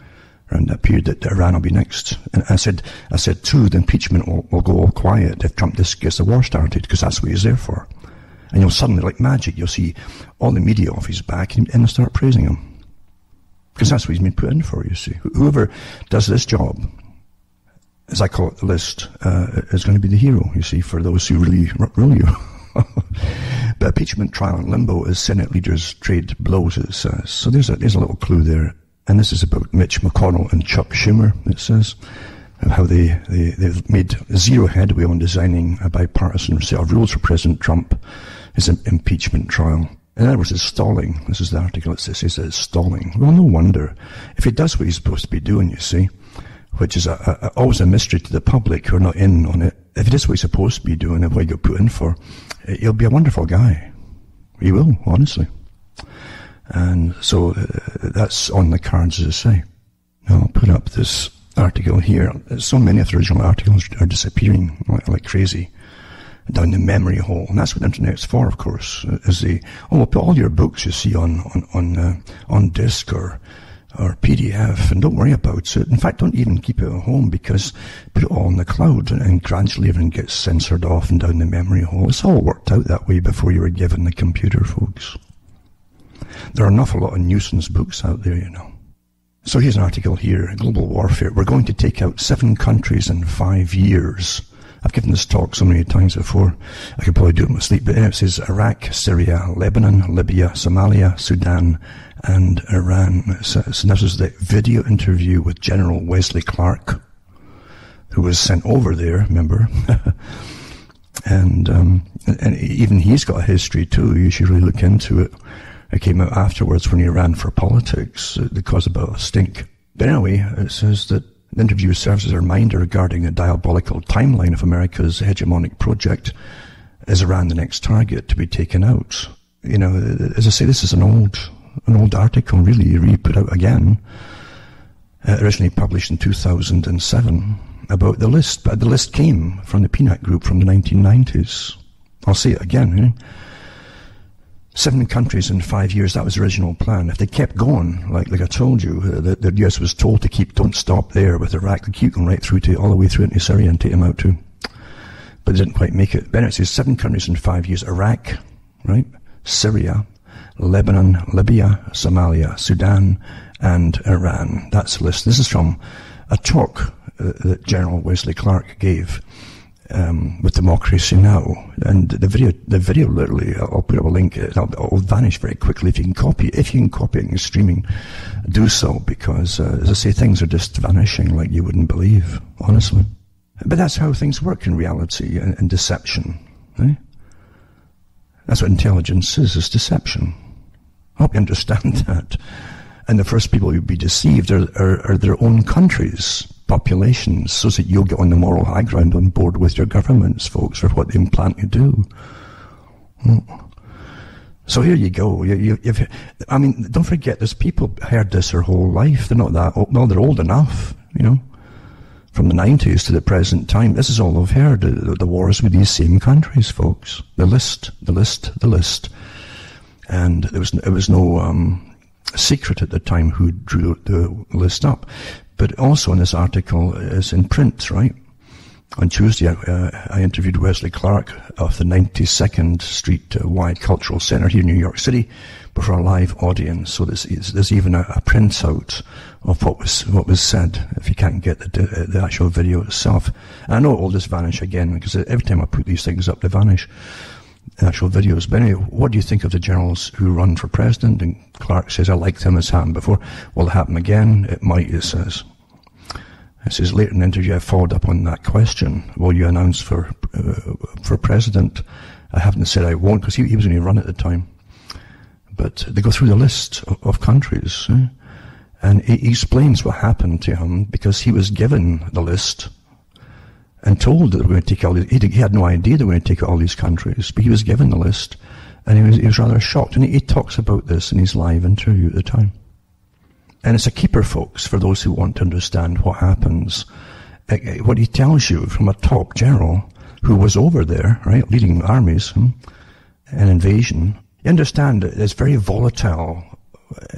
around that period that Iran will be next. And I said, I said too, the impeachment will, will go all quiet if Trump just gets the war started, because that's what he's there for. And you'll suddenly, like magic, you'll see all the media off his back and they'll start praising him. Because that's what he's been put in for, you see. Whoever does this job, as I call it, the list, uh, is going to be the hero, you see, for those who really rule you. But impeachment trial in limbo as Senate leaders trade blows, it says. So there's a, there's a little clue there. And this is about Mitch McConnell and Chuck Schumer, it says, how they, they, they've made zero headway on designing a bipartisan set of rules for President Trump, his impeachment trial. In other words, it's stalling. This is the article. It says it's stalling. Well, no wonder. If he does what he's supposed to be doing, you see, which is a, a, always a mystery to the public who are not in on it. If he does what he's supposed to be doing and what he got put in for, he'll be a wonderful guy. He will, honestly. And so uh, that's on the cards, as I say. Now I'll put up this article here. So many of the original articles are disappearing like, like crazy down the memory hole. And that's what the internet's for, of course. Is the, oh, we'll put all your books you see on, on, on, uh, on disc or, or P D F, and don't worry about it. In fact, don't even keep it at home, because put it all on the cloud, and, and gradually everything gets censored off and down the memory hole. It's all worked out that way before you were given the computer, folks. There are an awful lot of nuisance books out there, you know. So here's an article here, Global Warfare. We're going to take out seven countries in five years. I've given this talk so many times before, I could probably do it in my sleep, but it says Iraq, Syria, Lebanon, Libya, Somalia, Sudan, and Iran. It says, and this is the video interview with General Wesley Clark, who was sent over there, remember? and, um, and even he's got a history too. You should really look into it. It came out afterwards when he ran for politics. It caused a bit of a stink. But anyway, it says that the interview serves as a reminder regarding the diabolical timeline of America's hegemonic project. Is Iran the next target to be taken out? You know, as I say, this is an old, an old article, really, re-put out again, uh, originally published in two thousand seven, about the list. But the list came from the Peanut Group from the nineteen nineties. I'll say it again, eh? Seven countries in five years, that was the original plan. If they kept going, like like I told you, uh, the, the U S was told to keep, don't stop there with Iraq, they keep going right through to, all the way through into Syria and take them out too. But they didn't quite make it. Then it says seven countries in five years, Iraq, right, Syria, Lebanon, Libya, Somalia, Sudan, and Iran. That's the list. This is from a talk uh, that General Wesley Clark gave Um, with Democracy Now! And the video, the video literally, I'll put up a link, it'll, it'll vanish very quickly if you can copy it. If you can copy it and streaming, do so, because, uh, as I say, things are just vanishing like you wouldn't believe, honestly. But that's how things work in reality and, and deception, eh? That's what intelligence is, is deception. I hope you understand that. And the first people who'd be deceived are, are, are their own countries, populations, so that you'll get on the moral high ground on board with your governments, folks, for what they implant you do. So here you go. You, you, you've, I mean, don't forget, there's people heard this their whole life. They're not that old. No, they're old enough, you know, from the nineties to the present time. This is all they've heard, the, the wars with these same countries, folks. The list, the list, the list. And there was, it was no um, secret at the time who drew the list up. But also in this article is in print, right? On Tuesday, uh, I interviewed Wesley Clark of the ninety-second Street uh, Wide Cultural Center here in New York City before a live audience. So there's, there's even a, a printout of what was what was said, if you can't get the, the actual video itself. And I know it will just vanish again, because every time I put these things up, they vanish, the actual videos. But anyway, what do you think of the generals who run for president? And Clark says, I liked him, it's happened before. Will it happen again? It might, it says. It says, later in the interview, I followed up on that question. Will you announce for uh, for president? I haven't said I won't, because he, he was only run at the time. But they go through the list of, of countries. Eh? And he, he explains what happened to him, because he was given the list and told that they were going to take all these. He, he had no idea they were going to take all these countries, but he was given the list. And he was, he was rather shocked. And he, he talks about this in his live interview at the time. And it's a keeper, folks, for those who want to understand what happens. What he tells you from a top general who was over there, right, leading armies, hmm, an invasion. You understand that it's very volatile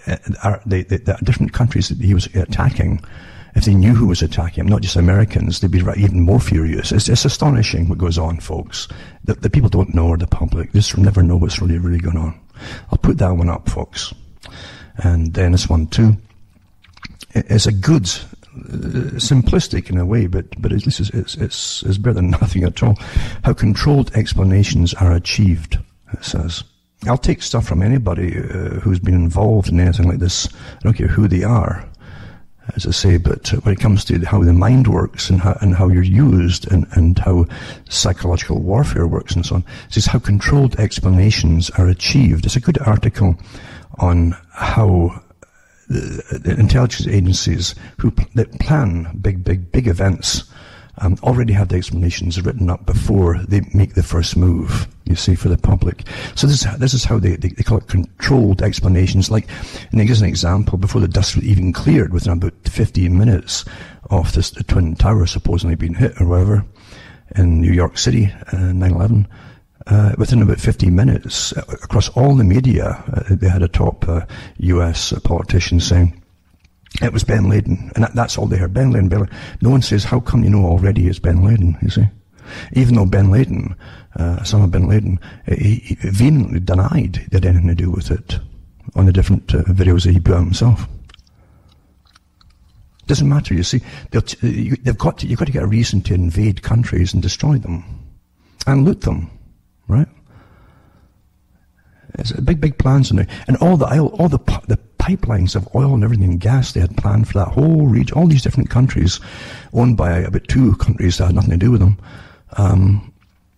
are the, the, the different countries that he was attacking, if they knew who was attacking him, not just Americans, they'd be even more furious. It's, it's astonishing what goes on, folks. The, the people don't know, or the public, they just never know what's really, really going on. I'll put that one up, folks. And then this one too. It's a good, uh, simplistic in a way, but, but at least it's, it's, it's, it's better than nothing at all. How controlled explanations are achieved, it says. I'll take stuff from anybody uh, who's been involved in anything like this. I don't care who they are, as I say, but when it comes to how the mind works and how, and how you're used and, and how psychological warfare works and so on, it says how controlled explanations are achieved. It's a good article on how the, the intelligence agencies who pl- that plan big, big, big events um, already have the explanations written up before they make the first move, you see, for the public. So this, this is how they, they, they call it controlled explanations. Like, and here's an example, before the dust even cleared, within about fifteen minutes of this, the Twin Towers supposedly being hit or whatever, in New York City, uh, nine eleven, uh, within about fifteen minutes, uh, across all the media, uh, they had a top uh, U S politician saying, it was Ben Laden, and that, that's all they heard. Ben Laden, Ben Laden. No one says, how come you know already it's Ben Laden, you see? Even though Ben Laden, uh, Osama bin Laden, he, he vehemently denied he had anything to do with it on the different uh, videos that he put out himself. Doesn't matter, you see. T- you, they've got to, you've got to get a reason to invade countries and destroy them and loot them, right? It's a big, big plans in there. And all the oil, all the, the pipelines of oil and everything, gas they had planned for that whole region, all these different countries, owned by about two countries that had nothing to do with them, um,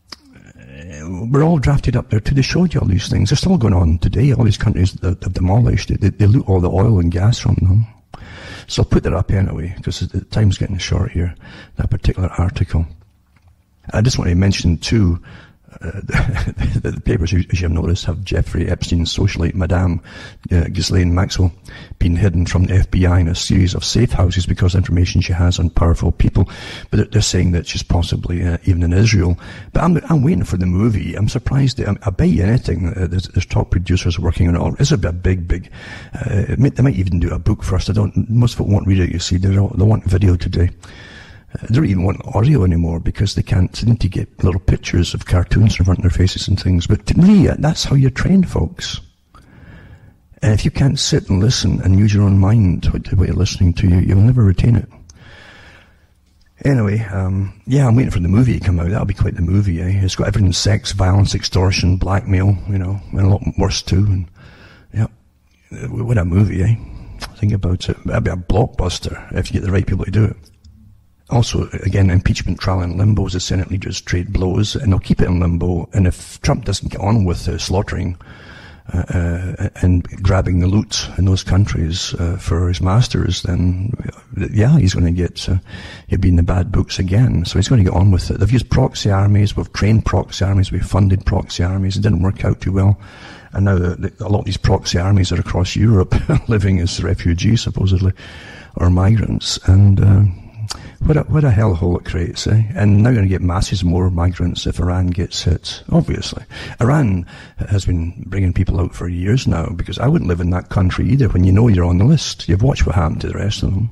were all drafted up there too. They showed you all these things. They're still going on today. All these countries that have demolished, they, they loot all the oil and gas from them. So I'll put that up anyway, because the time's getting short here, that particular article. I just want to mention too, Uh, the, the papers, as you have noticed, have Jeffrey Epstein's socialite Madame uh, Ghislaine Maxwell being hidden from the F B I in a series of safe houses because of information she has on powerful people. But they're, they're saying that she's possibly uh, even in Israel. But I'm, I'm waiting for the movie. I'm surprised. That, I bet you anything. Uh, there's, there's top producers working on it all. It's a big, big. Uh, it may, they might even do a book first. I don't. Most folk won't read it. You see, they don't, they want video today. They don't even want audio anymore because they can't, they need to get little pictures of cartoons in front of their faces and things. But to me, that's how you're trained, folks. And if you can't sit and listen and use your own mind to what you're listening to, you, you'll never retain it. Anyway, um, yeah, I'm waiting for the movie to come out. That'll be quite the movie, eh? It's got everything: sex, violence, extortion, blackmail, you know, and a lot worse too. And, yeah, what a movie, eh? Think about it. That'd be a blockbuster if you get the right people to do it. Also, again, impeachment trial in limbo as the Senate leaders trade blows, and they'll keep it in limbo. And if Trump doesn't get on with uh, slaughtering uh, uh, and grabbing the loot in those countries uh, for his masters, then yeah, he's going to get uh, he'll be in the bad books again. So he's going to get on with it. They've used proxy armies, we've trained proxy armies, we've funded proxy armies. It didn't work out too well, and now the, the, a lot of these proxy armies are across Europe, living as refugees supposedly or migrants, and. Uh, What a, what a hellhole it creates, eh? And now you're going to get masses more migrants if Iran gets hit, obviously. Iran has been bringing people out for years now, because I wouldn't live in that country either when you know you're on the list. You've watched what happened to the rest of them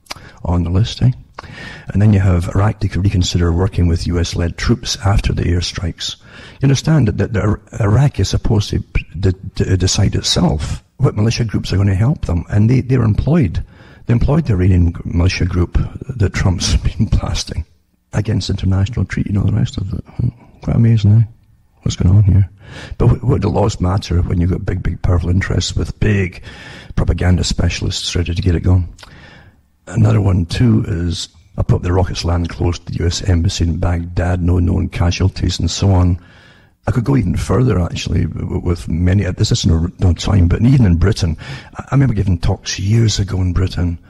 on the list, eh? And then you have Iraq to reconsider working with U S-led troops after the airstrikes. You understand that, that the, Iraq is supposed to, to, to decide itself what militia groups are going to help them, and they, they're employed. They employed the Iranian militia group that Trump's been blasting against international treaty and all the rest of it. Quite amazing, eh? What's going on here? But what, what do laws matter when you've got big, big, powerful interests with big propaganda specialists ready to get it going? Another one, too, is up up the rockets land close to the U S Embassy in Baghdad, no known casualties and so on. I could go even further, actually, with many, this isn't no time, but even in Britain, I remember giving talks years ago in Britain,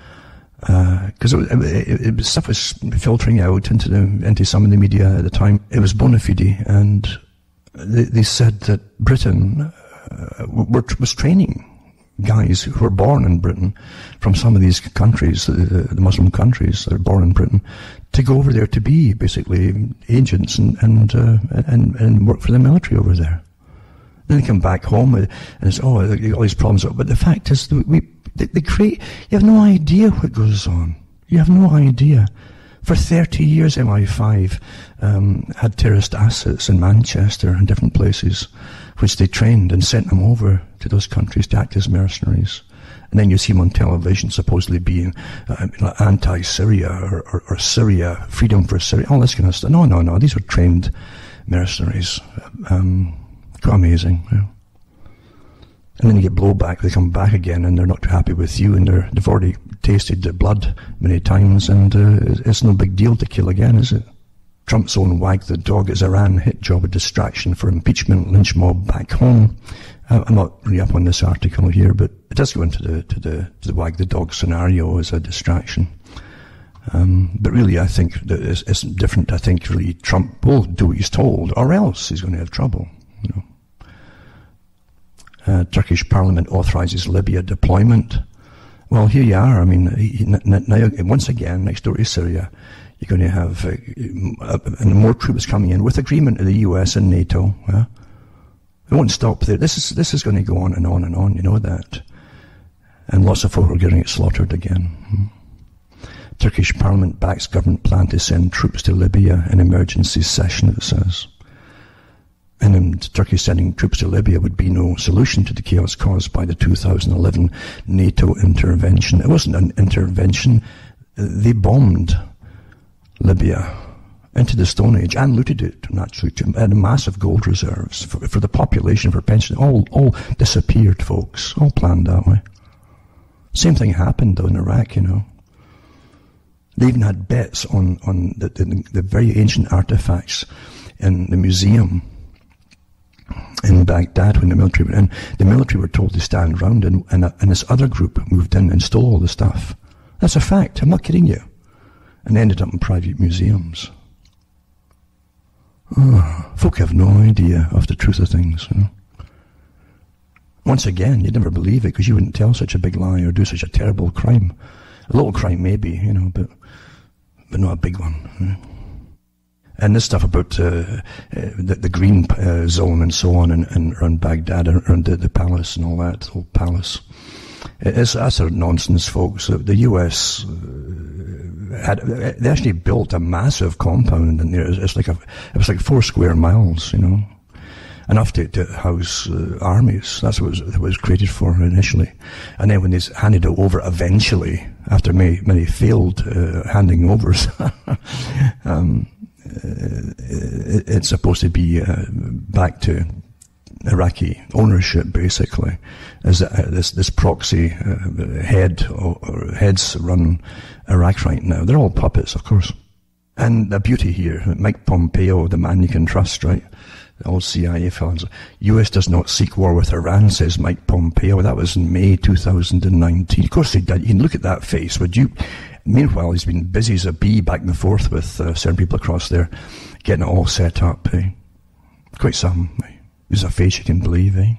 because uh, it, it, it, stuff was filtering out into the, into some of the media at the time. It was bona fide, and they, they said that Britain uh, were, was training guys who were born in Britain from some of these countries, the, the Muslim countries that are born in Britain, to go over there to be basically agents and and, uh, and and work for the military over there. Then they come back home and it's, oh, all these problems. But the fact is, we, they, they create, you have no idea what goes on. You have no idea. For thirty years, M I five um, had terrorist assets in Manchester and different places, which they trained and sent them over to those countries to act as mercenaries. And then you see them on television supposedly being uh, anti-Syria or, or, or Syria, freedom for Syria, all this kind of stuff. No, no, no. These were trained mercenaries. Um, quite amazing. Yeah. And then you get blowback. They come back again and they're not too happy with you, and they're, they've already tasted the blood many times, and uh, it's no big deal to kill again, is it? Trump's own wag the dog is Iran hit job a distraction for impeachment lynch mob back home. I'm not really up on this article here, but it does go into the to the to the wag the dog scenario as a distraction. Um, but really, I think that it's, it's different. I think really Trump will do what he's told, or else he's going to have trouble. You know. Uh, Turkish Parliament authorises Libya deployment. Well, here you are. I mean, he, now once again, next door to Syria, you're going to have uh, uh, more troops coming in with agreement of the U S and NATO. Uh, It won't stop there. This is this is going to go on and on and on. You know that, and lots of folk are going to get slaughtered again. Hmm. Turkish Parliament backs government plan to send troops to Libya in emergency session. It says, and in Turkey sending troops to Libya would be no solution to the chaos caused by the two thousand eleven NATO intervention. It wasn't an intervention; they bombed Libya into the Stone Age and looted it, naturally, and massive gold reserves for, for the population, for pension, all all disappeared, folks, all planned that way. Same thing happened though in Iraq, you know. They even had bets on on the, the, the very ancient artifacts in the museum in Baghdad when the military were in. The military were told to stand round, and and, and this other group moved in and stole all the stuff. That's a fact. I'm not kidding you. And they ended up in private museums. Oh, folk have no idea of the truth of things. You know? Once again, you'd never believe it because you wouldn't tell such a big lie or do such a terrible crime. A little crime maybe, you know, but but not a big one. You know? And this stuff about uh, uh, the, the green uh, zone and so on, and, and around Baghdad, around the, the palace and all that, the old palace. It's that's sort of nonsense, folks. The U S uh, had they actually built a massive compound in there. It's like a, it was like four square miles, you know, enough to, to house uh, armies. That's what it was, it was created for initially. And then when they handed it over, eventually, after many many failed uh, handing overs, um, it, it's supposed to be uh, back to Iraqi ownership, basically, as uh, this this proxy uh, head or, or heads run Iraq right now. They're all puppets, of course. And the beauty here, Mike Pompeo, the man you can trust, right? The old C I A fellows. U S does not seek war with Iran, says Mike Pompeo. That was in May two thousand nineteen. Of course they did. You can look at that face, would you? Meanwhile, he's been busy as a bee back and forth with uh, certain people across there, getting it all set up. Eh? Quite some. Eh? There's a face you can believe, eh?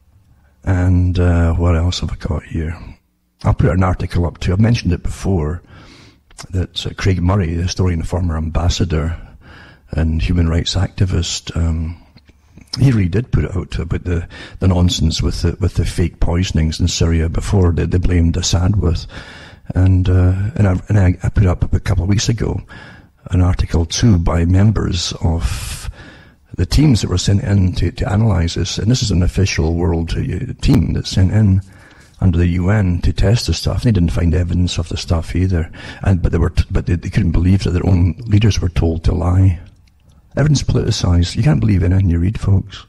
And uh, what else have I got here? I'll put an article up too. I've mentioned it before, that uh, Craig Murray, the historian, former ambassador and human rights activist, um, he really did put it out about the, the nonsense with the, with the fake poisonings in Syria before they, they blamed Assad with. And, uh, and, I, and I, I put up a couple of weeks ago an article too by members of the teams that were sent in to, to analyze this. And this is an official world team that's sent in under the U N to test the stuff. They didn't find evidence of the stuff either. And, but they were, t- but they, they couldn't believe that their own leaders were told to lie. Everything's politicized. You can't believe anything you read, folks.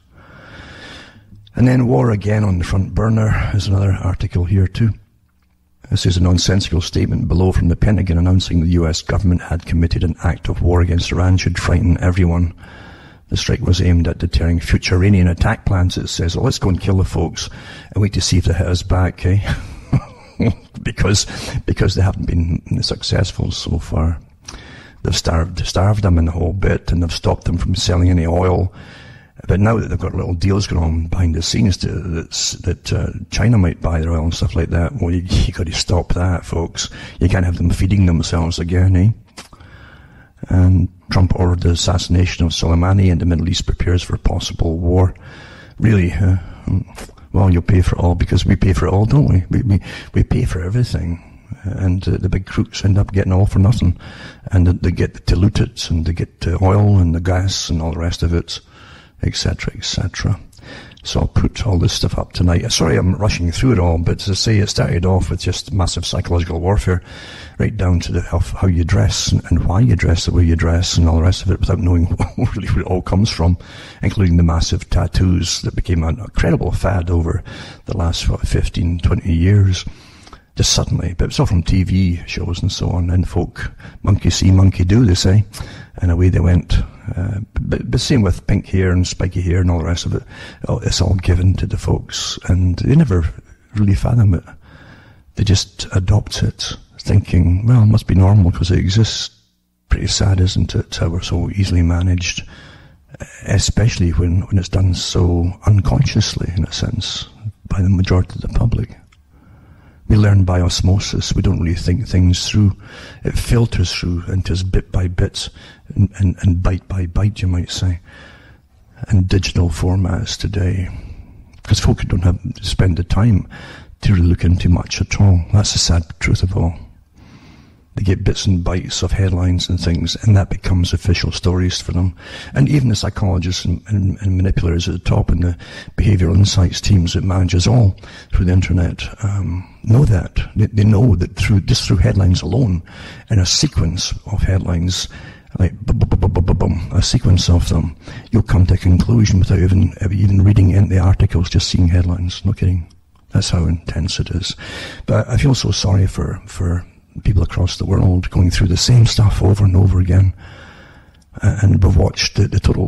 And then war again on the front burner. There's another article here too. This is a nonsensical statement below from the Pentagon announcing the U S government had committed an act of war against Iran should frighten everyone. The strike was aimed at deterring future Iranian attack plans. It says, well, let's go and kill the folks and wait to see if they hit us back, eh? because, because they haven't been successful so far. They've starved, starved them in the whole bit, and they've stopped them from selling any oil. But now that they've got little deals going on behind the scenes to, that's, that uh, China might buy their oil and stuff like that, well, you, you got to stop that, folks. You can't have them feeding themselves again, eh? And Trump ordered the assassination of Soleimani, and the Middle East prepares for possible war. really, uh, well, you'll pay for it all, because we pay for it all, don't we? We we, we pay for everything. And uh, the big crooks end up getting all for nothing. And they get to loot it, and they get the oil and the gas and all the rest of it, et cetera, et cetera. So I'll put all this stuff up tonight. Sorry I'm rushing through it all, but as I say, it started off with just massive psychological warfare, right down to the, how, how you dress and, and why you dress the way you dress and all the rest of it, without knowing really where it all comes from, including the massive tattoos that became an incredible fad over the last what, fifteen, twenty years. Just suddenly, but it's all from T V shows and so on, and folk, monkey see, monkey do, they say, and away they went. Uh, but, but same with pink hair and spiky hair and all the rest of it. Oh, it's all given to the folks, and they never really fathom it. They just adopt it, thinking, well, it must be normal because it exists. Pretty sad, isn't it, how we're so easily managed, especially when, when it's done so unconsciously, in a sense, by the majority of the public. We learn by osmosis. We don't really think things through. It filters through into us bit by bit and, and, and bite by bite, you might say. And digital formats today. Because folk don't have to spend the time to really look into much at all. That's the sad truth of all. They get bits and bites of headlines and things, and that becomes official stories for them. And even the psychologists and, and, and manipulators at the top, and the behavioral insights teams that manage us all through the internet, um, know that. They, they know that through just through headlines alone, and a sequence of headlines, like bum, bum, bum, bum, bum, bum, a sequence of them, you'll come to a conclusion without even even reading in the articles, just seeing headlines. No kidding. That's how intense it is. But I feel so sorry for for. people across the world going through the same stuff over and over again, uh, and we've watched the, the total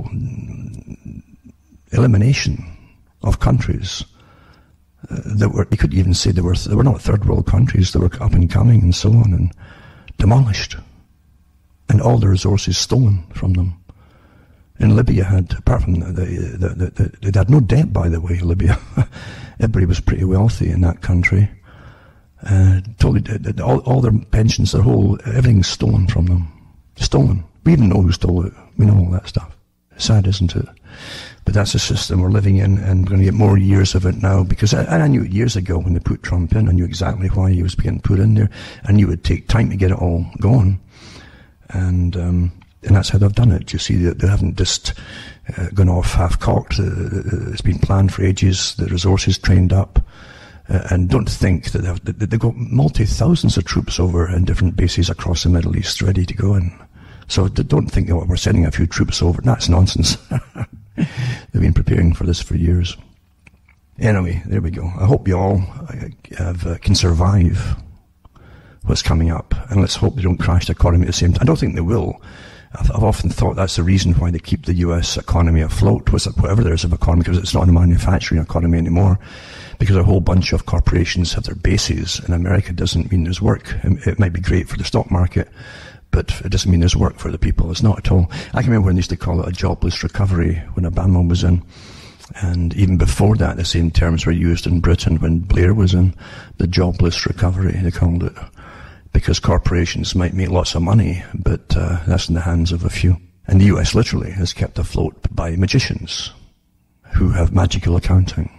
elimination of countries uh, that were, you could even say they were they were not third world countries, they were up and coming and so on, and demolished, and all the resources stolen from them. And Libya had, apart from the, the, the, the they had no debt, by the way, Libya. Everybody was pretty wealthy in that country. Uh, totally, uh, all, all their pensions, their whole, everything's stolen from them. Stolen. We even know who stole it. We know all that stuff. Sad, isn't it? But that's the system we're living in, and we're going to get more years of it now, because I, I knew it years ago when they put Trump in. I knew exactly why he was being put in there. I knew it would take time to get it all going. And, um, and that's how they've done it. You see, they, they haven't just uh, gone off half-cocked. Uh, it's been planned for ages. The resources trained up. Uh, and don't think that they've, they've got multi-thousands of troops over in different bases across the Middle East ready to go in. So don't think, oh, we're sending a few troops over. That's nonsense. They've been preparing for this for years. Anyway, there we go. I hope you all have, uh, can survive what's coming up. And let's hope they don't crash the economy at the same time. I don't think they will. I've, I've often thought that's the reason why they keep the U S economy afloat, whatever there is of economy, because it's not a manufacturing economy anymore. Because a whole bunch of corporations have their bases in America doesn't mean there's work. It might be great for the stock market, but it doesn't mean there's work for the people. It's not at all. I can remember when they used to call it a jobless recovery when Obama was in. And even before that, the same terms were used in Britain when Blair was in. The jobless recovery, they called it. Because corporations might make lots of money, but uh, that's in the hands of a few. And the U S literally is kept afloat by magicians who have magical accounting.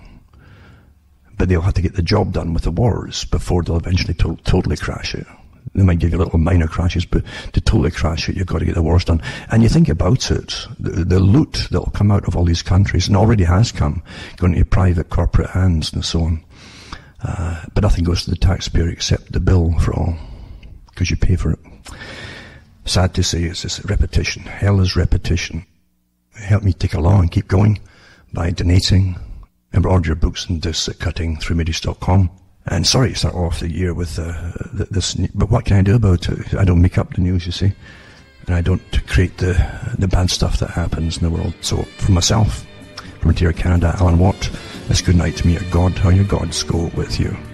But they'll have to get the job done with the wars before they'll eventually to- totally crash it. They might give you little minor crashes, but to totally crash it, you've got to get the wars done. And you think about it, the, the loot that'll come out of all these countries, and already has come, going into private corporate hands and so on. Uh, but nothing goes to the taxpayer except the bill for all, because you pay for it. Sad to say, it's this repetition. Hell is repetition. Help me take along and keep going by donating. And order your books and discs at cutting through middies dot com. And sorry to start off the year with uh, this, but what can I do about it? I don't make up the news, you see, and I don't create the the bad stuff that happens in the world. So for myself, from Ontario, Canada, Alan Watt, it's good night to me. Your God, how your gods go with you.